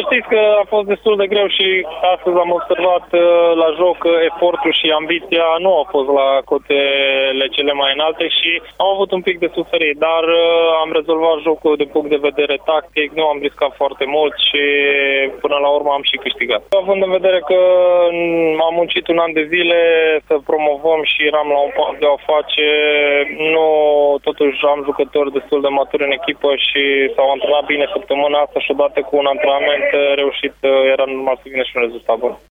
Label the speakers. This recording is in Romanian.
Speaker 1: știți că a fost destul de greu și astăzi am observat la joc efortul și ambiția nu au fost la cotele cele mai înalte și am avut un pic de suferit, dar am rezolvat jocul din punct de vedere tactic, nu am riscat foarte mult și până la urmă am și câștigat. Având în vedere că am muncit un an de zile să promovăm și eram la un pas de a face, nu, totuși am jucători destul de maturi în echipă și s-au antrenat bine săptămâna asta și odată cu un antrenament reușit era normal să vină și un rezultat bun.